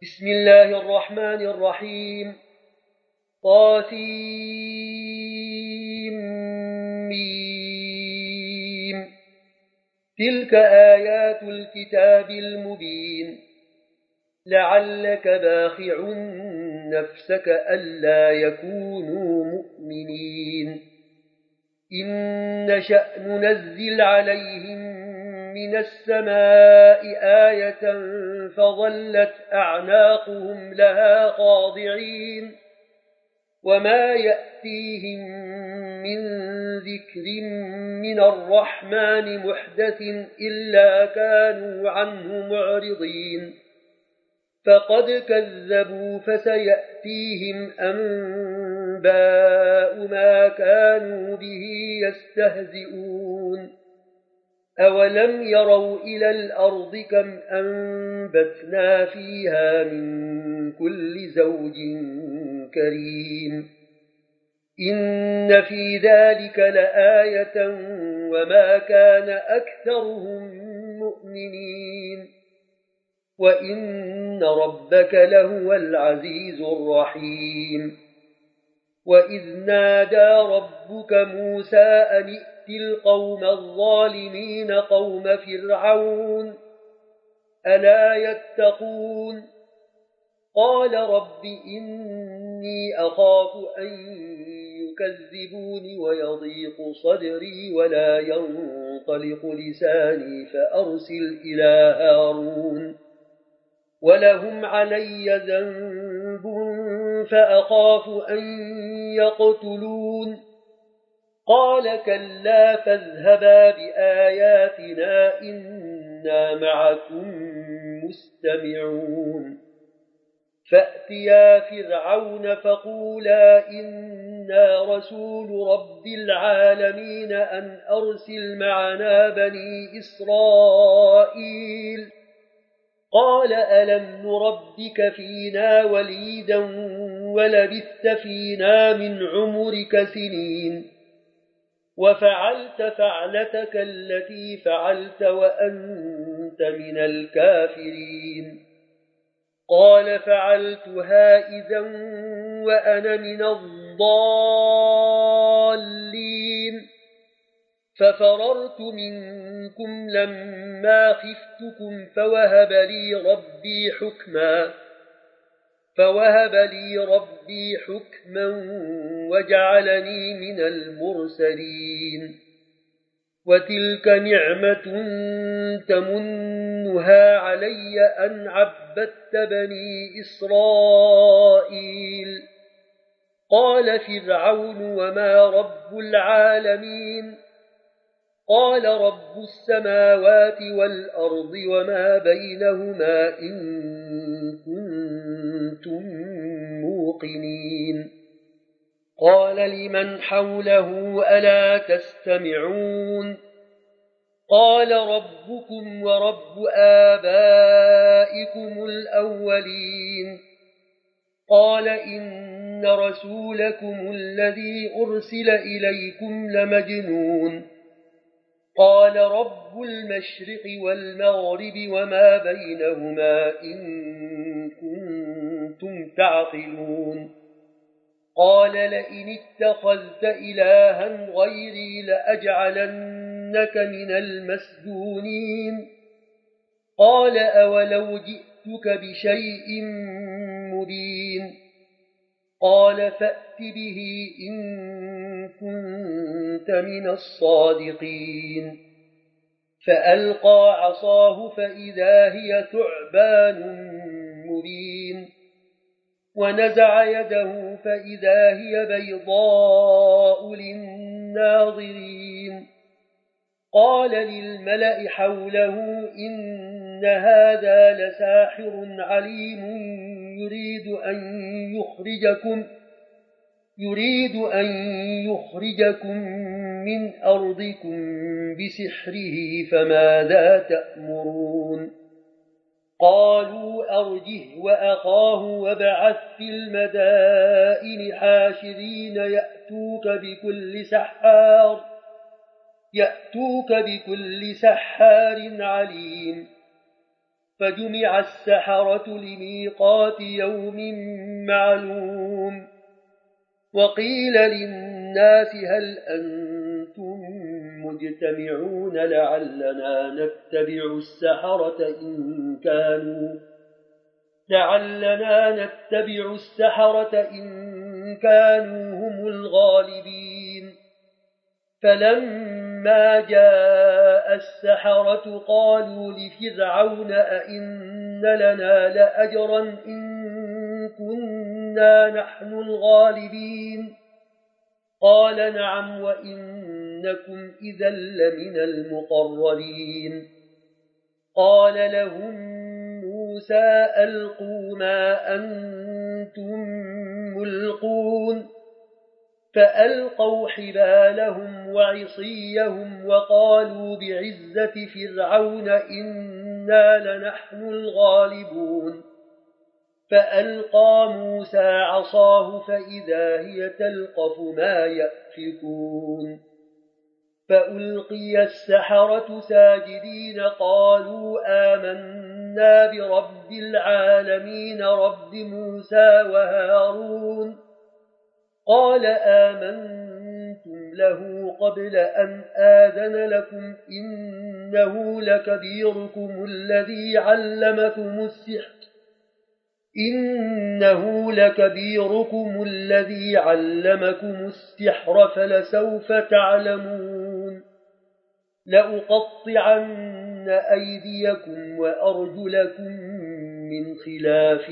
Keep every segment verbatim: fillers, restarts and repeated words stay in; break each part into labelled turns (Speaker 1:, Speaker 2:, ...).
Speaker 1: بسم الله الرحمن الرحيم. طاسيم. تلك آيات الكتاب المبين. لعلك باخع نفسك ألا يكونوا مؤمنين. إن نشأ ننزل عليهم من السماء آية فظلت أعناقهم لها خاضعين وما يأتيهم من ذكر من الرحمن محدث إلا كانوا عنه معرضين. فقد كذبوا فسيأتيهم أنباء ما كانوا به يستهزئون. أولم يروا إلى الأرض كم أنبتنا فيها من كل زوج كريم. إن في ذلك لآية وما كان أكثرهم مؤمنين وإن ربك لهو العزيز الرحيم. وإذ نادى ربك موسى أن ائت القوم الظالمين قوم فرعون ألا يتقون. قال رب إني أخاف أن يكذبون ويضيق صدري ولا ينطلق لساني فأرسل إلى هارون ولهم علي ذنب فأخاف أن يقتلون. قال كلا فاذهبا بآياتنا إنا معكم مستمعون. فأتيا فرعون فقولا إنا رسول رب العالمين أن أرسل معنا بني إسرائيل. قال ألم نربك فينا وليدا ولبثت فينا من عمرك سنين وفعلت فعلتك التي فعلت وأنت من الكافرين. قال فعلتها إذا وأنا من الضالين ففررت منكم لما خفتكم فوهب لي ربي حكما فوهب لي ربي حكما وجعلني من المرسلين. وتلك نعمة تمنها علي أن عبدت بني إسرائيل. قال فرعون وما رب العالمين. قال رب السماوات والأرض وما بينهما إن كنتم موقنين. قال لمن حوله ألا تستمعون. قال ربكم ورب آبائكم الأولين. قال إن رسولكم الذي أرسل إليكم لمجنون. قال رب المشرق والمغرب وما بينهما إن كنتم تعقلون. قال لئن اتخذت إلها غيري لأجعلنك من المسجونين. قال أولو جئتك بشيء مبين. قال فأت به إن كنت من الصادقين. فألقى عصاه فإذا هي ثعبان مبين. ونزع يده فإذا هي بيضاء للناظرين. قال للملأ حوله إن هذا لساحر عليم يريد أن يخرجكم يريد أن يخرجكم من أرضكم بسحره فماذا تأمرون. قالوا أرجه وأخاه وابعث في المدائن حاشرين يأتوك بكل سحار يأتوك بكل سحار عليم. فجمع السحرة لميقات يوم معلوم وقيل للناس هل أنتم مجتمعون لعلنا نتبع السحرة إن كانوا لعلنا نتبع السحرة إن كانوا هم الغالبين فلما جاء السحرة قالوا لفرعون أئن لنا لأجرا إن كنا نحن الغالبين قال نعم وإنكم إذا لمن المقربين قال لهم موسى ألقوا ما أنتم ملقون فألقوا حبالهم وعصيهم وقالوا بعزة فرعون إنا لنحن الغالبون فألقى موسى عصاه فإذا هي تلقف ما يأفكون فألقي السحرة ساجدين قالوا آمنا برب العالمين رب موسى وهارون قال آمنتم له قبل أن آذن لكم إنه لكبيركم الذي علمكم السحر إنه لكبيركم الذي علمكم السحر فلسوف تعلمون لأقطعن أيديكم وأرجلكم من خلاف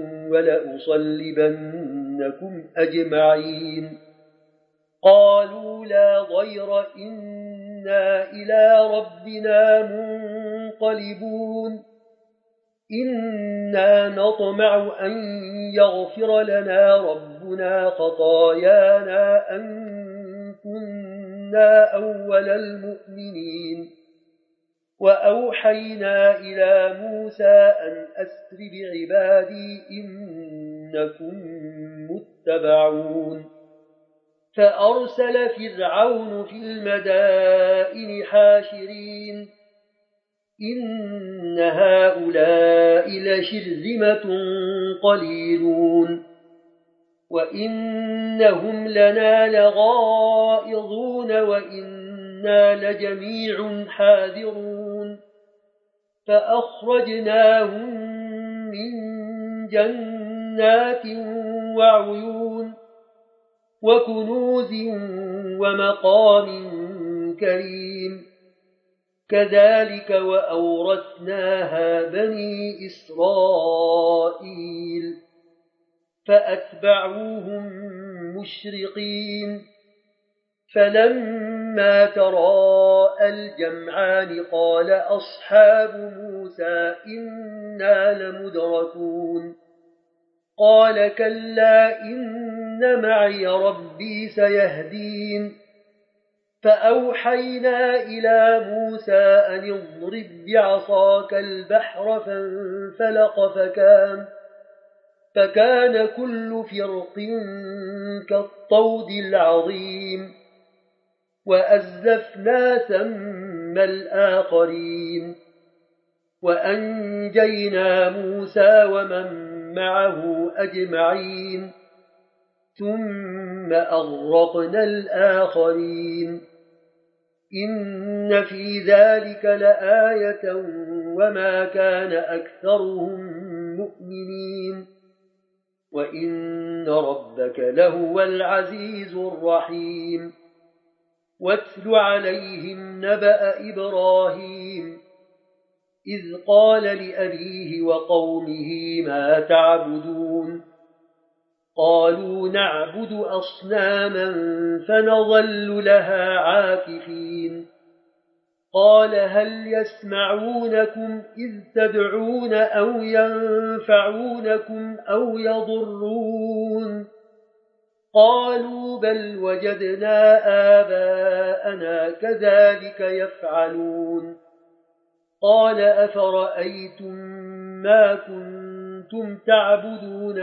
Speaker 1: ولأصلبنكم أجمعين قالوا لا ضير إنا إلى ربنا منقلبون إنا نطمع أن يغفر لنا ربنا خطايانا أن كنا أول المؤمنين وأوحينا إلى موسى أن أسر بعبادي إنكم متبعون فأرسل فرعون في المدائن حاشرين إن هؤلاء لشرذمة قليلون وإنهم لنا لغائظون وإنا لجميع حاذرون فأخرجناهم من جنات وعيون وكنوز ومقام كريم كذلك وأورثناها بني إسرائيل فأتبعوهم مشرقين فلما تراءى الجمعان قال أصحاب موسى إنا لمدركون قال كلا إن معي ربي سيهدين فأوحينا إلى موسى أن اضرب بعصاك البحر فانفلق فكان فكان كل فرق كالطود العظيم وأزلفنا ثم الآخرين وأنجينا موسى ومن معه أجمعين ثم أغرقنا الآخرين إن في ذلك لآية وما كان أكثرهم مؤمنين وإن ربك لهو العزيز الرحيم واتل عليهم نبأ إبراهيم إذ قال لأبيه وقومه ما تعبدون قالوا نعبد أصناما فنظل لها عاكفين قال هل يسمعونكم إذ تدعون أو ينفعونكم أو يضرون قالوا بل وجدنا آباءنا كذلك يفعلون قال أفرأيتم ما كنتم تعبدون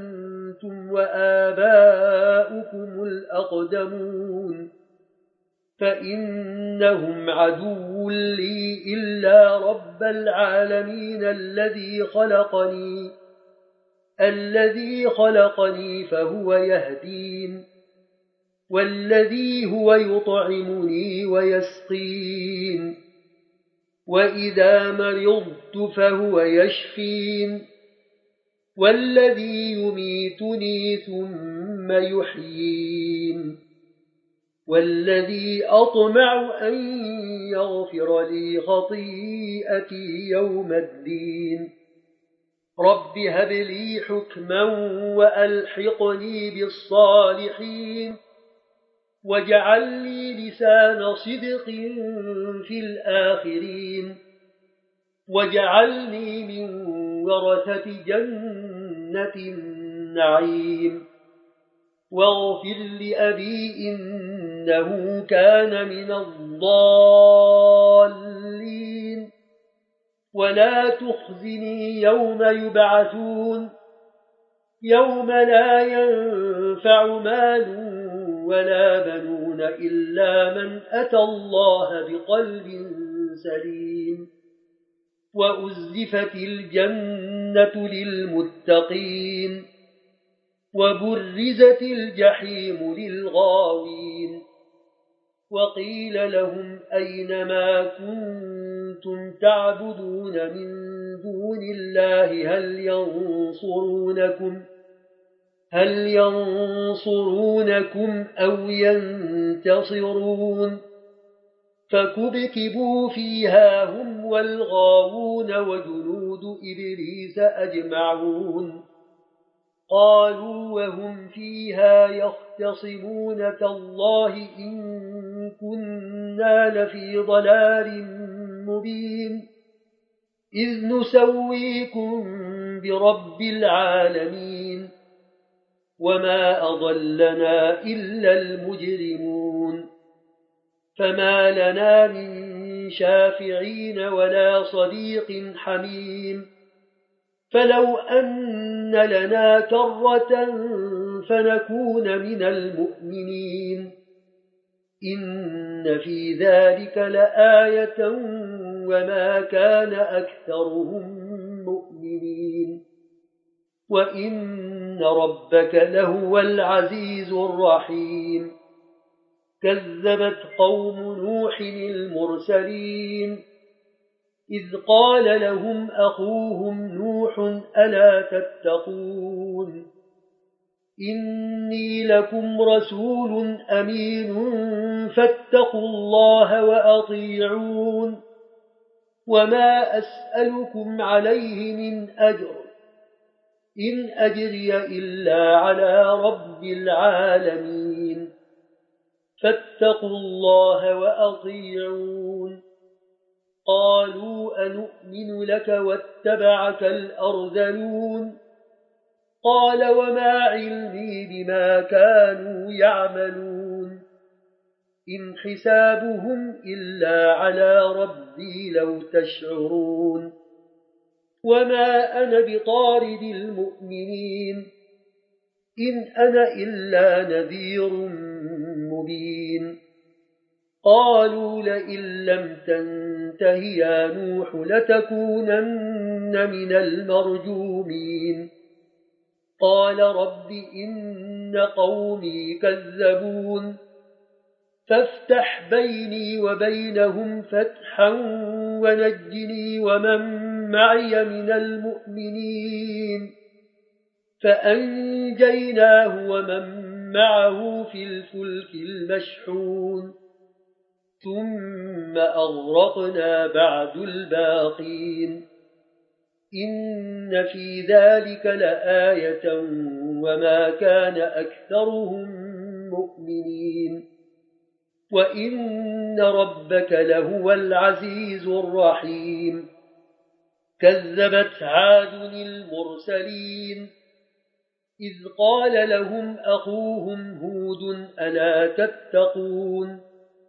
Speaker 1: أنتم وآباؤكم الأقدمون فإنهم عدو لي إلا رب العالمين الذي خلقني الذي خلقني فهو يهدين والذي هو يطعمني ويسقين وإذا مرضت فهو يشفين والذي يميتني ثم يحيين والذي أطمع أن يغفر لي خطيئتي يوم الدين رب هب لي حكما وألحقني بالصالحين واجعل لي لسان صدق في الآخرين واجعلني من ورثة جنة النعيم واغفر لأبي إنه كان من الضالين ولا تخزني يوم يبعثون يوم لا ينفع مال ولا بنون إلا من أتى الله بقلب سليم وأزلفت الجنة للمتقين وبرزت الجحيم للغاوين وقيل لهم أين ما كنتم تعبدون من دون الله هل ينصرونكم هل ينصرونكم أو ينتصرون فكبكبوا فيها هم والغاوون وجنود إبليس أجمعون قالوا وهم فيها يختصمون تالله إن كنا لفي ضلال مبين إذ نسويكم برب العالمين وما أضلنا إلا المجرمون فما لنا من شافعين ولا صديق حميم فلو أن لنا كرة فنكون من المؤمنين إن في ذلك لآية وما كان أكثرهم مؤمنين وإن ربك لهو العزيز الرحيم كذبت قوم نوح المرسلين إذ قال لهم أخوهم نوح ألا تتقون إني لكم رسول أمين فاتقوا الله وأطيعون وما أسألكم عليه من أجر إن أجري إلا على رب العالمين فاتقوا الله وأطيعون قالوا أنؤمن لك واتبعك الأرذلون قال وما علمي بما كانوا يعملون إن حسابهم إلا على ربي لو تشعرون وما أنا بطارد المؤمنين إن أنا إلا نذير مبين قالوا لئن لم تنته يا نوح لتكونن من المرجومين قال رب إن قومي كذبون فافتح بيني وبينهم فتحا ونجني ومن معي من المؤمنين فأنجيناه ومن معه في الفلك المشحون ثم أغرقنا بعد الباقين إن في ذلك لآية وما كان أكثرهم مؤمنين وإن ربك لهو العزيز الرحيم كذبت عاد المرسلين إذ قال لهم أخوهم هود ألا تتقون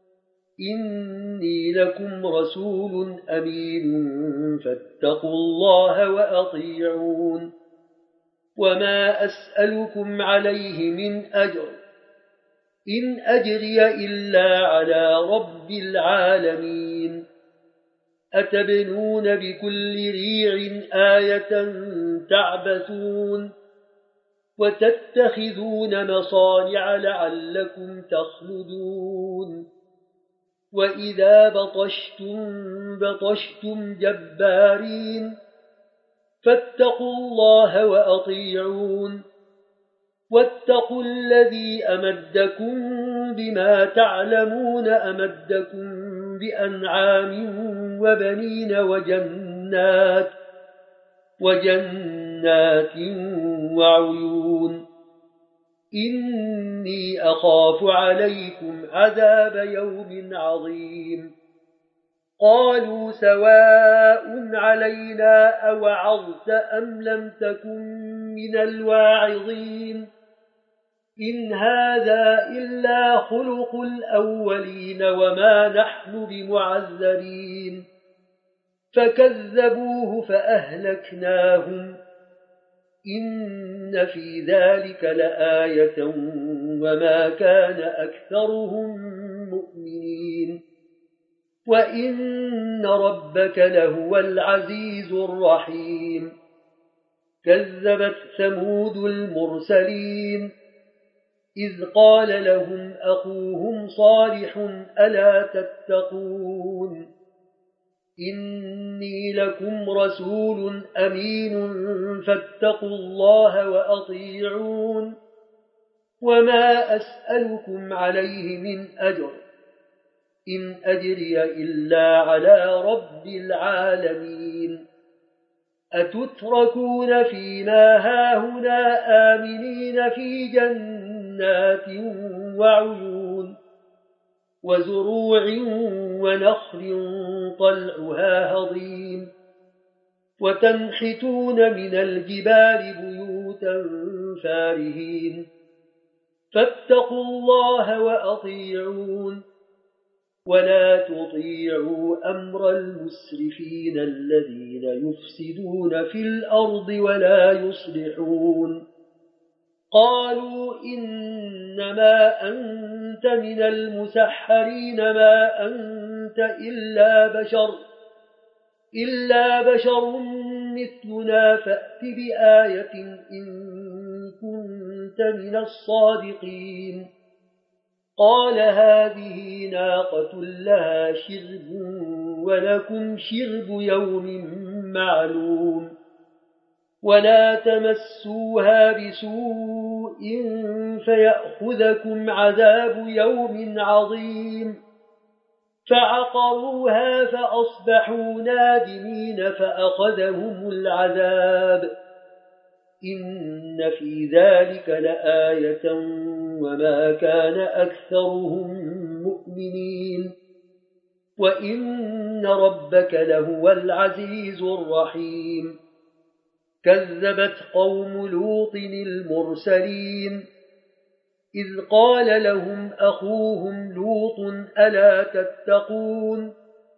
Speaker 1: إني لكم رسول أمين فاتقوا الله وأطيعون وما أسألكم عليه من أجر إن أجري إلا على رب العالمين أتبنون بكل ريع آية تعبثون وتتخذون مصانع لعلكم تخلدون وإذا بطشتم بطشتم جبارين فاتقوا الله وأطيعون واتقوا الذي أمدكم بما تعلمون أمدكم بأنعام وبنين وجنات وجنات وعيون إني أخاف عليكم عذاب يوم عظيم قالوا سواء علينا أوعظت أم لم تكن من الواعظين إن هذا إلا خلق الأولين وما نحن بمعذبين فكذبوه فأهلكناهم إن في ذلك لآية وما كان أكثرهم مؤمنين وإن ربك لهو العزيز الرحيم كذبت ثمود المرسلين إذ قال لهم أخوهم صالح ألا تتقون إني لكم رسول أمين فاتقوا الله وأطيعون وما أسألكم عليه من أجر إن أجري إلا على رب العالمين أتتركون فيما هاهنا آمنين في جنات وعيون وزروع ونخل طلعها هضيم وتنحتون من الجبال بيوتا فارهين فاتقوا الله وأطيعون ولا تطيعوا أمر المسرفين الذين يفسدون في الأرض ولا يصلحون قالوا إنما أنت من المسحرين ما أنت إلا بشر إلا بشر مثلنا فأت بآية إن كنت من الصادقين قال هذه ناقة لها شرب ولكم شرب يوم معلوم ولا تمسوها بسوء فيأخذكم عذاب يوم عظيم فعقروها فأصبحوا نادمين فأخذهم العذاب إن في ذلك لآية وما كان أكثرهم مؤمنين وإن ربك لهو العزيز الرحيم كذبت قوم لوط المرسلين إذ قال لهم أخوهم لوط ألا تتقون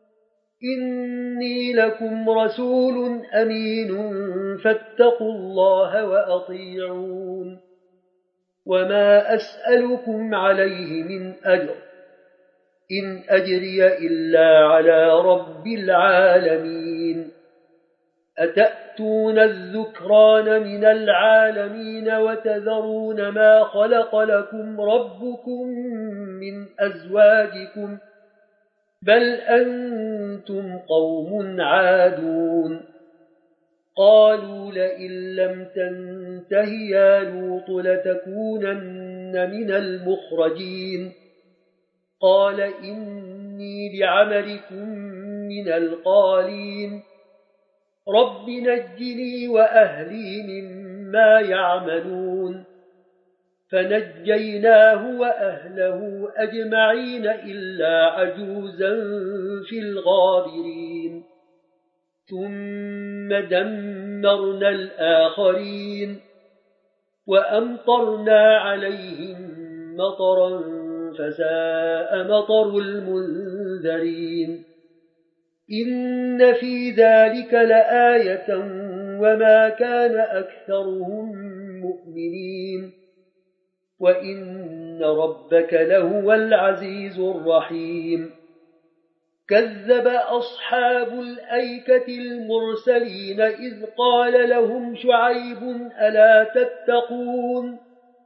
Speaker 1: إني لكم رسول أمين فاتقوا الله وأطيعون وما أسألكم عليه من أجر إن أجري إلا على رب العالمين أتأتون الذكران من العالمين وتذرون ما خلق لكم ربكم من أزواجكم بل أنتم قوم عادون قالوا لئن لم تنته يا لوط لتكونن من المخرجين قال إني لعملكم من القالين رب نجني وأهلي مما يعملون فنجيناه وأهله أجمعين إلا عجوزا في الغابرين ثم دمرنا الآخرين وأمطرنا عليهم مطرا فساء مطر المنذرين إن في ذلك لآية وما كان أكثرهم مؤمنين وإن ربك لهو العزيز الرحيم كذب أصحاب الأيكة المرسلين إذ قال لهم شعيب ألا تتقون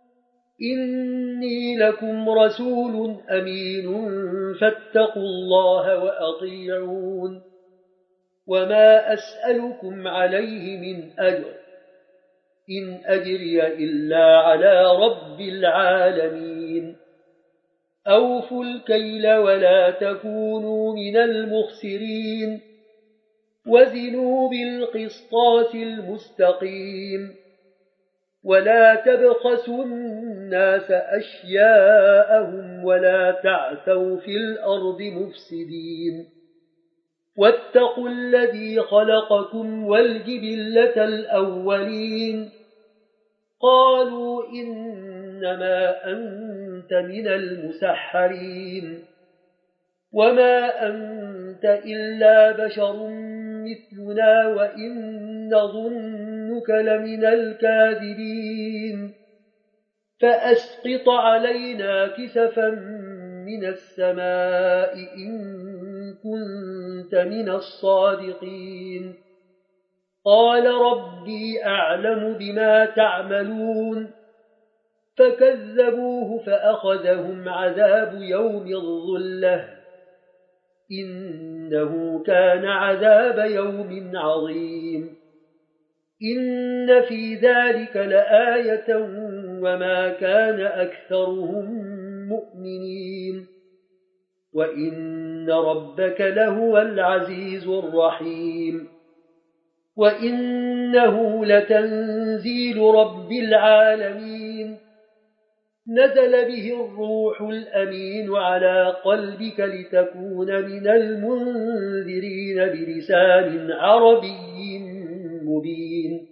Speaker 1: إني لكم رسول أمين فاتقوا الله وأطيعون وما أسألكم عليه من أجر إن أجري إلا على رب العالمين أوفوا الكيل ولا تكونوا من المخسرين وزنوا بالقسطاس المستقيم ولا تبخسوا الناس أشياءهم ولا تعثوا في الأرض مفسدين واتقوا الذي خلقكم والجبلة الأولين قالوا إنما أنت من المسحرين وما أنت إلا بشر مثلنا وإن نظنك لمن الكاذبين فأسقط علينا كسفا من السماء إن كنت من الصادقين قال ربي أعلم بما تعملون فكذبوه فأخذهم عذاب يوم الظلة إنه كان عذاب يوم عظيم إن في ذلك لآية وما كان أكثرهم مؤمنين وإن ربك لهو العزيز الرحيم وإنه لتنزيل رب العالمين نزل به الروح الأمين على قلبك لتكون من المنذرين بلسان عربي مبين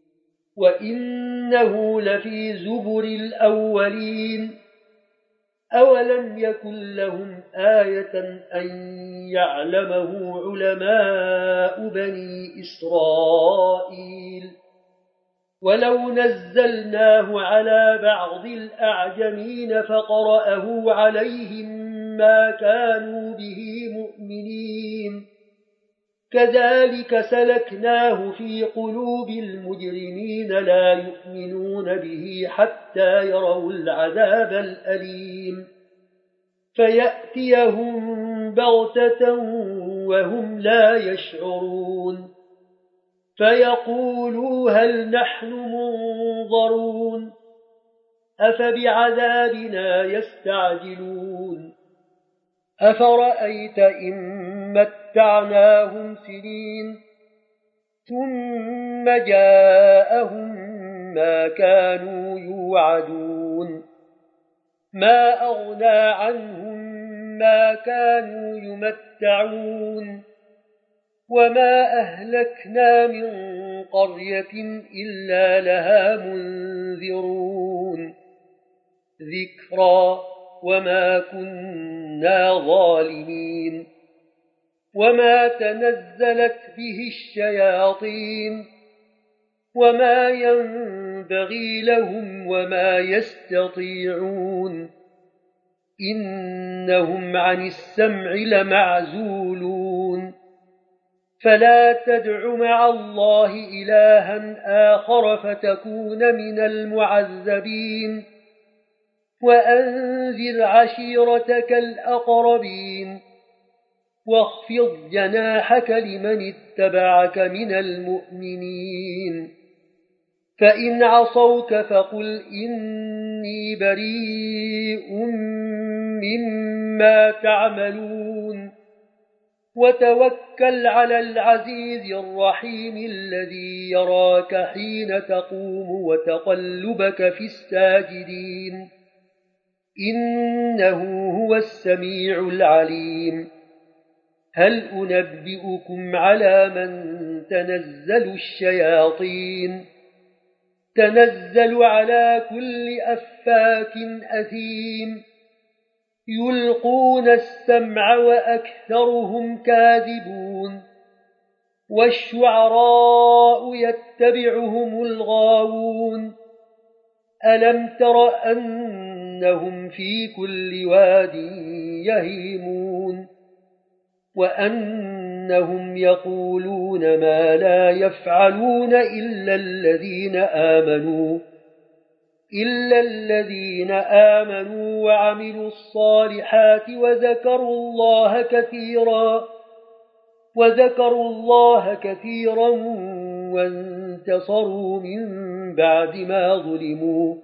Speaker 1: وإنه لفي زبر الأولين أولم يكن لهم آية أن يعلمه علماء بني إسرائيل ولو نزلناه على بعض الأعجمين فقرأه عليهم ما كانوا به مؤمنين كذلك سلكناه في قلوب المجرمين لا يؤمنون به حتى يروا العذاب الأليم فيأتيهم بغتة وهم لا يشعرون فيقولوا هل نحن منظرون أفبعذابنا يستعجلون أفرأيت إن متعناهم سنين ثم جاءهم ما كانوا يوعدون ما أغنى عنهم ما كانوا يمتعون وما أهلكنا من قرية إلا لها منذرون ذكرى وما كنا ظالمين وما تنزلت به الشياطين وما ينبغي لهم وما يستطيعون إنهم عن السمع لمعزولون فلا تدع مع الله إلها آخر فتكون من المعذبين وأنذر عشيرتك الأقربين واخفض جناحك لمن اتبعك من المؤمنين فإن عصوك فقل إني بريء مما تعملون وتوكل على العزيز الرحيم الذي يراك حين تقوم وتقلبك في الساجدين إنه هو السميع العليم هل أنبئكم على من تنزل الشياطين تنزل على كل أفاك أثيم يلقون السمع وأكثرهم كاذبون والشعراء يتبعهم الغاوون ألم تر أنهم في كل واد يهيمون وأنهم يقولون ما لا يفعلون إلا الذين آمنوا إلا الذين آمنوا وعملوا الصالحات وذكروا الله كثيرا وذكروا الله كثيرا وانتصروا من بعد ما ظلموا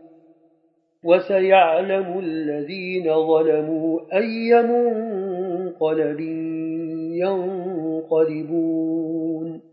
Speaker 1: وسيعلم الذين ظلموا أي منقلب ينقلبون